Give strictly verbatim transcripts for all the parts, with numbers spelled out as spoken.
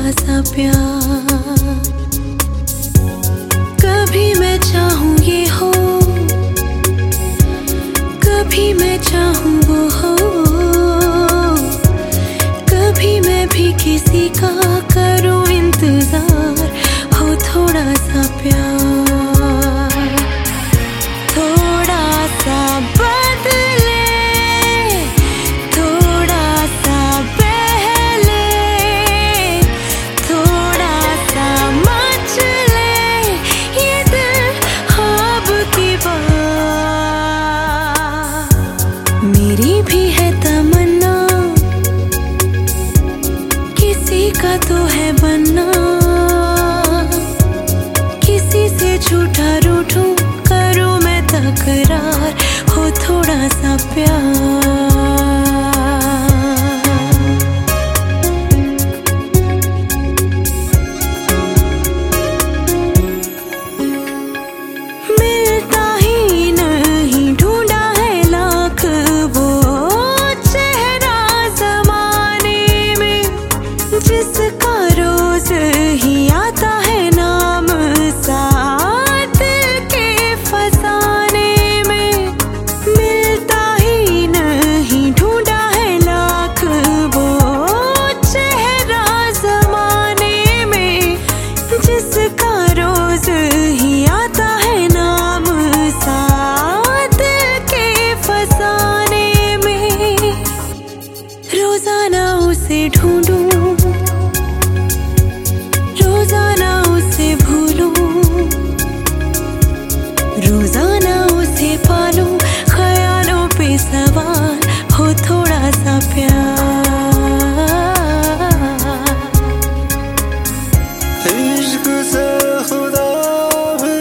सा प्यार। कभी मैं चाहूँ ये हो, कभी मैं चाहूँ वो हो, कभी मैं भी किसी का करूँ इंतजार, हो थोड़ा सा प्यार। थोड़ा सा बदले, थोड़ा सा बहले, थोड़ा सा मचले ये दिल ख्वाब की बात। मेरी भी है तमन्ना, किसी का तो है बनना, किसी से झूठा रूठूं करूं मैं तकरार, हो थोड़ा सा प्यार। मिलता ही नहीं, ढूंढा है लाख वो चेहरा जमाने में, जिसका रोज ही आता है नाम साथ के फसाने में। मिलता ही नहीं, ढूंढा है लाख वो चेहरा जमाने में, जिसका रोज ही आता है नाम साथ के फसाने में। रोजाना उसे ढूंढूं, रोजाना उसे भूलूं, रोजाना उसे पालूं, ख्यालों पे सवार, हो थोड़ा सा प्यार। इश्क से खुदा भी,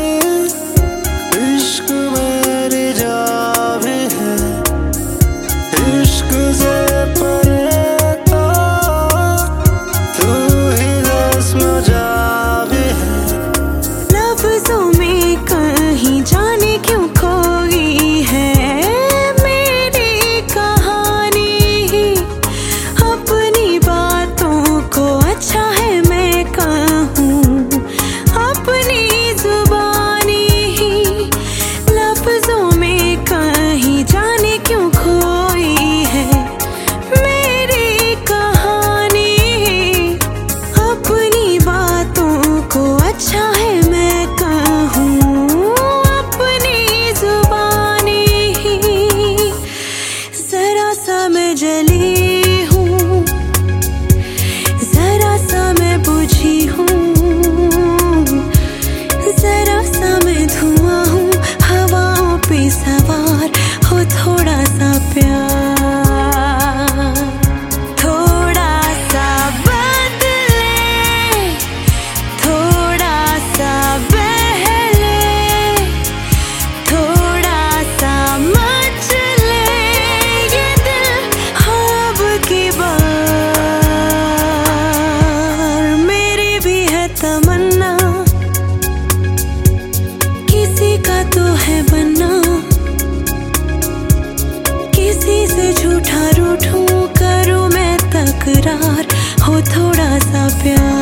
इश्क मेरी जान भी है, इश्क से परे तो तू ही रस्म जा भी है। लफ्जों में कहीं जाने क्यों खोई है मेरी कहानी, अपनी बातों को अच्छा है मैं कहूँ अपनी जुबानी ही। लफ्जों में कहीं जाने क्यों खोई है मेरी कहानी, अपनी बातों को अच्छा है मैं कहूँ अपनी जुबानी ही। जरा सा मैं जली हूँ, जरा सा मैं बुझी हूँ, जरा सा मैं धुआं हूँ, हवाओं पे सवार, हो थोड़ा सा प्यार। थोड़ा सा बदले, थोड़ा सा बहले, थोड़ा सा मचले ये दिल ख्वाब की बार। मेरी भी है तमन्ना, किसी का तो है बनना, किसी से झूठा रूठूं करूं मैं तकरार, हो थोड़ा सा प्यार।